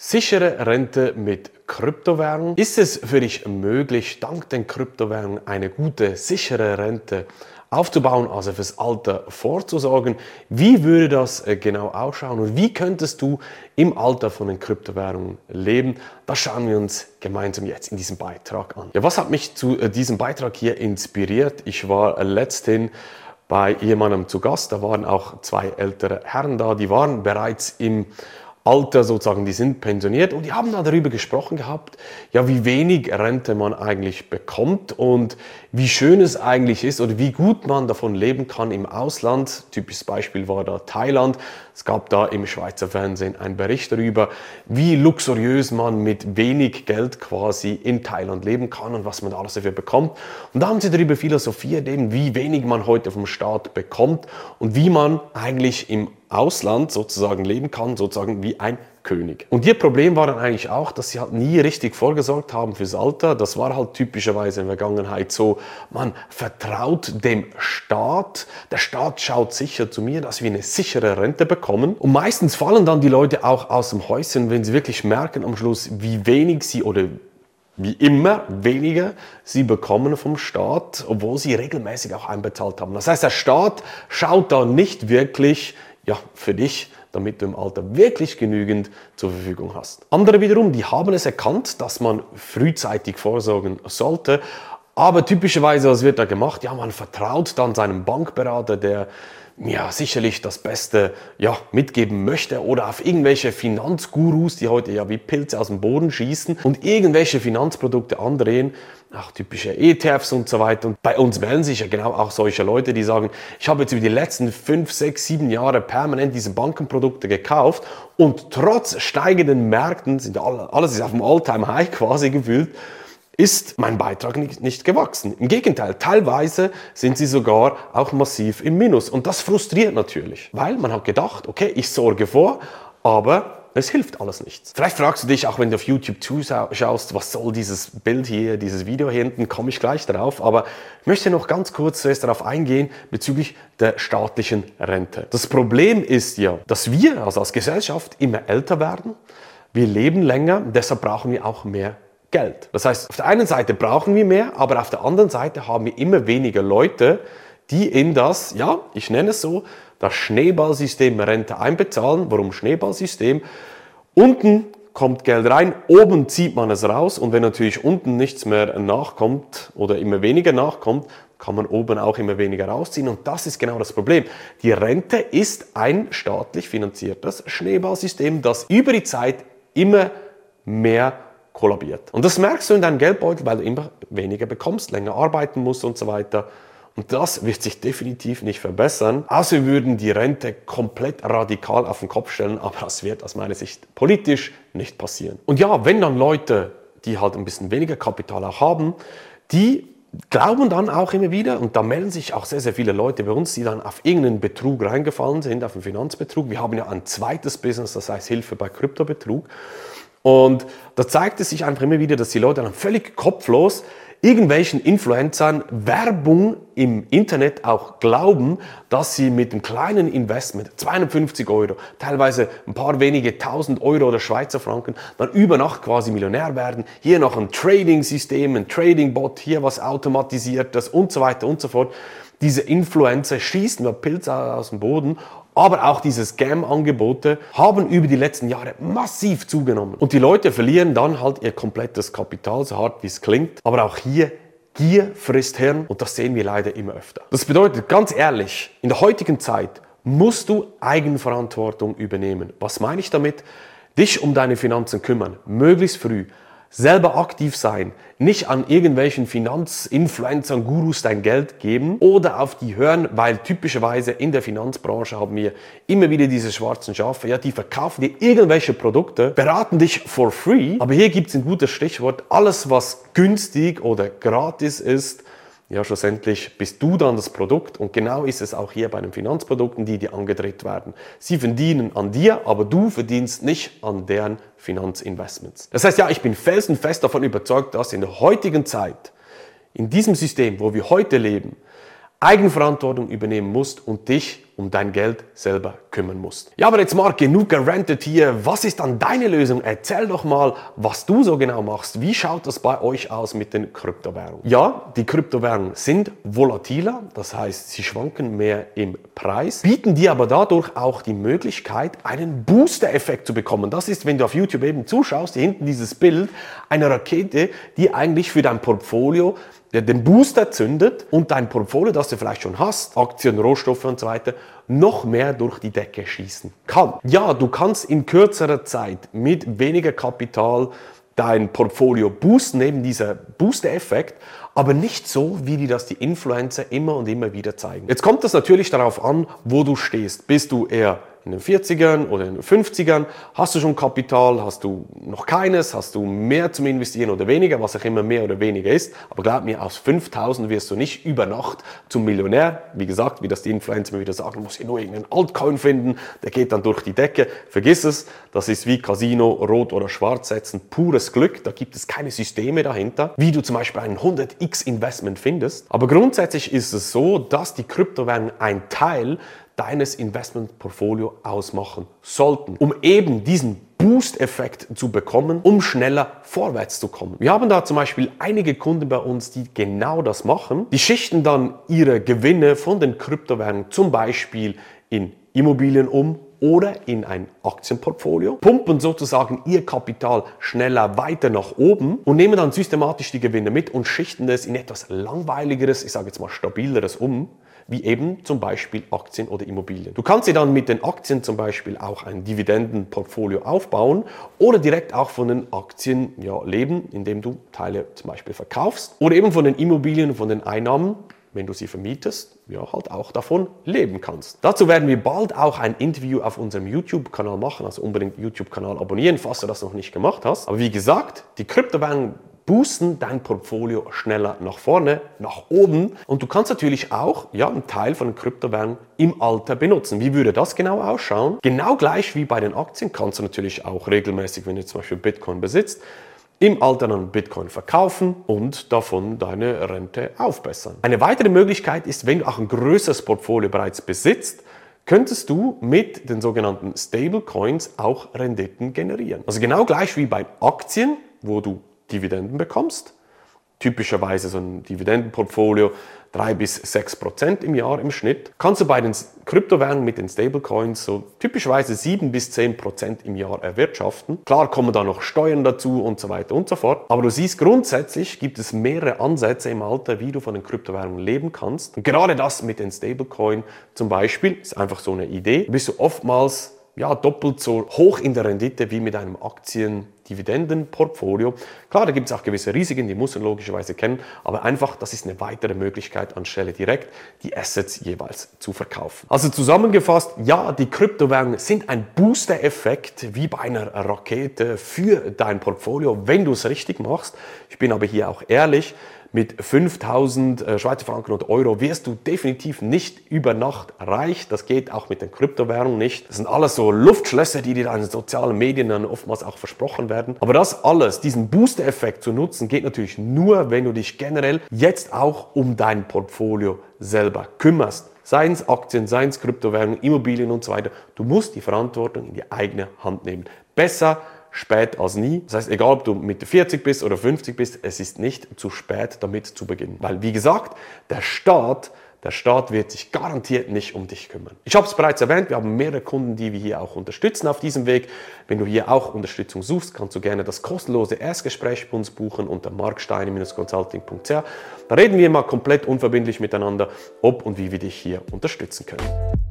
Sichere Rente mit Kryptowährung. Ist es für dich möglich, dank den Kryptowährungen eine gute, sichere Rente aufzubauen, also fürs Alter vorzusorgen? Wie würde das genau ausschauen und wie könntest du im Alter von den Kryptowährungen leben? Das schauen wir uns gemeinsam jetzt in diesem Beitrag an. Ja, was hat mich zu diesem Beitrag hier inspiriert? Ich war letzthin bei jemandem zu Gast, da waren auch zwei ältere Herren da, die waren bereits im Alter sozusagen, die sind pensioniert und die haben da darüber gesprochen gehabt, ja, wie wenig Rente man eigentlich bekommt und wie schön es eigentlich ist oder wie gut man davon leben kann im Ausland. Typisches Beispiel war da Thailand. Es gab da im Schweizer Fernsehen einen Bericht darüber, wie luxuriös man mit wenig Geld quasi in Thailand leben kann und was man da alles dafür bekommt. Und da haben sie darüber philosophiert, eben wie wenig man heute vom Staat bekommt und wie man eigentlich im Ausland sozusagen leben kann, sozusagen wie ein König. Und ihr Problem war dann eigentlich auch, dass sie halt nie richtig vorgesorgt haben fürs Alter. Das war halt typischerweise in der Vergangenheit so, man vertraut dem Staat, der Staat schaut sicher zu mir, dass wir eine sichere Rente bekommen. Und meistens fallen dann die Leute auch aus dem Häuschen, wenn sie wirklich merken am Schluss, wie wenig sie oder wie immer weniger sie bekommen vom Staat, obwohl sie regelmäßig auch einbezahlt haben. Das heißt, der Staat schaut da nicht wirklich für dich, damit du im Alter wirklich genügend zur Verfügung hast. Andere wiederum, die haben es erkannt, dass man frühzeitig vorsorgen sollte. Aber typischerweise, was wird da gemacht? Ja, man vertraut dann seinem Bankberater, der sicherlich das Beste mitgeben möchte oder auf irgendwelche Finanzgurus, die heute wie Pilze aus dem Boden schießen und irgendwelche Finanzprodukte andrehen, auch typische ETFs und so weiter. Und bei uns melden sich ja genau auch solche Leute, die sagen, ich habe jetzt über die letzten 5, 6, 7 Jahre permanent diese Bankenprodukte gekauft und trotz steigenden Märkten, alles ist auf dem All-Time-High quasi gefühlt, ist mein Beitrag nicht gewachsen. Im Gegenteil, teilweise sind sie sogar auch massiv im Minus. Und das frustriert natürlich, weil man hat gedacht, okay, ich sorge vor, aber es hilft alles nichts. Vielleicht fragst du dich, auch wenn du auf YouTube zuschaust, was soll dieses Bild hier, dieses Video hier hinten, komme ich gleich darauf. Aber ich möchte noch ganz kurz zuerst darauf eingehen bezüglich der staatlichen Rente. Das Problem ist ja, dass wir also als Gesellschaft immer älter werden, wir leben länger, deshalb brauchen wir auch mehr Geld. Das heißt, auf der einen Seite brauchen wir mehr, aber auf der anderen Seite haben wir immer weniger Leute, die in das, ich nenne es so, das Schneeballsystem Rente einbezahlen. Warum Schneeballsystem? Unten kommt Geld rein, oben zieht man es raus und wenn natürlich unten nichts mehr nachkommt oder immer weniger nachkommt, kann man oben auch immer weniger rausziehen und das ist genau das Problem. Die Rente ist ein staatlich finanziertes Schneeballsystem, das über die Zeit immer mehr kollabiert. Und das merkst du in deinem Geldbeutel, weil du immer weniger bekommst, länger arbeiten musst und so weiter. Und das wird sich definitiv nicht verbessern, außer wir würden die Rente komplett radikal auf den Kopf stellen, aber das wird aus meiner Sicht politisch nicht passieren. Und ja, wenn dann Leute, die halt ein bisschen weniger Kapital auch haben, die glauben dann auch immer wieder, und da melden sich auch sehr, sehr viele Leute bei uns, die dann auf irgendeinen Betrug reingefallen sind, auf einen Finanzbetrug. Wir haben ja ein zweites Business, das heißt Hilfe bei Kryptobetrug. Und da zeigt es sich einfach immer wieder, dass die Leute dann völlig kopflos irgendwelchen Influencern Werbung im Internet auch glauben, dass sie mit einem kleinen Investment, 250 €, teilweise ein paar wenige 1.000 € oder Schweizer Franken, dann über Nacht quasi Millionär werden. Hier noch ein Trading-System, ein Trading-Bot, hier was Automatisiertes und so weiter und so fort. Diese Influencer schießen wir Pilze aus dem Boden, aber auch diese Scam-Angebote haben über die letzten Jahre massiv zugenommen. Und die Leute verlieren dann halt ihr komplettes Kapital, so hart wie es klingt. Aber auch hier, Gier frisst Hirn und das sehen wir leider immer öfter. Das bedeutet, ganz ehrlich, in der heutigen Zeit musst du Eigenverantwortung übernehmen. Was meine ich damit? Dich um deine Finanzen kümmern, möglichst früh. Selber aktiv sein, nicht an irgendwelchen Finanzinfluencern, Gurus dein Geld geben oder auf die hören, weil typischerweise in der Finanzbranche haben wir immer wieder diese schwarzen Schafe, die verkaufen dir irgendwelche Produkte, beraten dich for free, aber hier gibt es ein gutes Stichwort, alles was günstig oder gratis ist, schlussendlich bist du dann das Produkt und genau ist es auch hier bei den Finanzprodukten, die dir angedreht werden. Sie verdienen an dir, aber du verdienst nicht an deren Finanzinvestments. Das heißt, ich bin felsenfest davon überzeugt, dass in der heutigen Zeit, in diesem System, wo wir heute leben, Eigenverantwortung übernehmen musst und dich um dein Geld selber kümmern musst. Ja, aber jetzt Marc, genug gerantet hier. Was ist dann deine Lösung? Erzähl doch mal, was du so genau machst. Wie schaut das bei euch aus mit den Kryptowährungen? Ja, die Kryptowährungen sind volatiler, das heißt, sie schwanken mehr im Preis, bieten dir aber dadurch auch die Möglichkeit, einen Booster-Effekt zu bekommen. Das ist, wenn du auf YouTube eben zuschaust, hier hinten dieses Bild, eine Rakete, die eigentlich für dein Portfolio den Booster zündet und dein Portfolio, das du vielleicht schon hast, Aktien, Rohstoffe und so weiter, noch mehr durch die Decke schießen kann. Ja, du kannst in kürzerer Zeit mit weniger Kapital dein Portfolio boosten, eben dieser Booster-Effekt, aber nicht so, wie dir das die Influencer immer und immer wieder zeigen. Jetzt kommt es natürlich darauf an, wo du stehst. Bist du eher in den 40ern oder in den 50ern? Hast du schon Kapital? Hast du noch keines? Hast du mehr zum Investieren oder weniger? Was auch immer mehr oder weniger ist. Aber glaub mir, aus 5.000 wirst du nicht über Nacht zum Millionär. Wie gesagt, wie das die Influencer mir wieder sagen, du musst hier nur irgendeinen Altcoin finden, der geht dann durch die Decke. Vergiss es, das ist wie Casino, rot oder schwarz setzen, pures Glück. Da gibt es keine Systeme dahinter, wie du zum Beispiel ein 100x Investment findest. Aber grundsätzlich ist es so, dass die Kryptowährungen ein Teil deines Investmentportfolio ausmachen sollten, um eben diesen Boost-Effekt zu bekommen, um schneller vorwärts zu kommen. Wir haben da zum Beispiel einige Kunden bei uns, die genau das machen. Die schichten dann ihre Gewinne von den Kryptowährungen zum Beispiel in Immobilien um oder in ein Aktienportfolio, pumpen sozusagen ihr Kapital schneller weiter nach oben und nehmen dann systematisch die Gewinne mit und schichten es in etwas langweiligeres, ich sage jetzt mal stabileres um, wie eben zum Beispiel Aktien oder Immobilien. Du kannst dir dann mit den Aktien zum Beispiel auch ein Dividendenportfolio aufbauen oder direkt auch von den Aktien leben, indem du Teile zum Beispiel verkaufst oder eben von den Immobilien, von den Einnahmen, wenn du sie vermietest, halt auch davon leben kannst. Dazu werden wir bald auch ein Interview auf unserem YouTube-Kanal machen, also unbedingt YouTube-Kanal abonnieren, falls du das noch nicht gemacht hast. Aber wie gesagt, die Kryptowährungen boosten dein Portfolio schneller nach vorne, nach oben. Und du kannst natürlich auch einen Teil von den Kryptowährungen im Alter benutzen. Wie würde das genau ausschauen? Genau gleich wie bei den Aktien kannst du natürlich auch regelmäßig, wenn du zum Beispiel Bitcoin besitzt, im Alter dann Bitcoin verkaufen und davon deine Rente aufbessern. Eine weitere Möglichkeit ist, wenn du auch ein größeres Portfolio bereits besitzt, könntest du mit den sogenannten Stablecoins auch Renditen generieren. Also genau gleich wie bei Aktien, wo du Dividenden bekommst. Typischerweise so ein Dividendenportfolio 3-6% im Jahr im Schnitt. Kannst du bei den Kryptowährungen mit den Stablecoins so typischerweise 7-10% im Jahr erwirtschaften. Klar kommen da noch Steuern dazu und so weiter und so fort. Aber du siehst, grundsätzlich gibt es mehrere Ansätze im Alter, wie du von den Kryptowährungen leben kannst. Und gerade das mit den Stablecoin zum Beispiel ist einfach so eine Idee. Bist du oftmals doppelt so hoch in der Rendite wie mit einem Aktien-Dividenden-Portfolio. Klar, da gibt es auch gewisse Risiken, die muss man logischerweise kennen, aber einfach, das ist eine weitere Möglichkeit, anstelle direkt die Assets jeweils zu verkaufen. Also zusammengefasst, ja, die Kryptowährungen sind ein Booster-Effekt, wie bei einer Rakete für dein Portfolio, wenn du es richtig machst. Ich bin aber hier auch ehrlich, mit 5.000 Schweizer Franken und Euro wirst du definitiv nicht über Nacht reich. Das geht auch mit den Kryptowährungen nicht. Das sind alles so Luftschlösser, die dir in den sozialen Medien dann oftmals auch versprochen werden. Aber das alles, diesen Booster-Effekt zu nutzen, geht natürlich nur, wenn du dich generell jetzt auch um dein Portfolio selber kümmerst. Seien es Aktien, seien es Kryptowährungen, Immobilien und so weiter. Du musst die Verantwortung in die eigene Hand nehmen. Besser spät als nie. Das heißt, egal ob du Mitte 40 bist oder 50 bist, es ist nicht zu spät, damit zu beginnen. Weil, wie gesagt, der Staat wird sich garantiert nicht um dich kümmern. Ich habe es bereits erwähnt, wir haben mehrere Kunden, die wir hier auch unterstützen auf diesem Weg. Wenn du hier auch Unterstützung suchst, kannst du gerne das kostenlose Erstgespräch bei uns buchen unter marksteine-consulting.ch. Da reden wir mal komplett unverbindlich miteinander, ob und wie wir dich hier unterstützen können.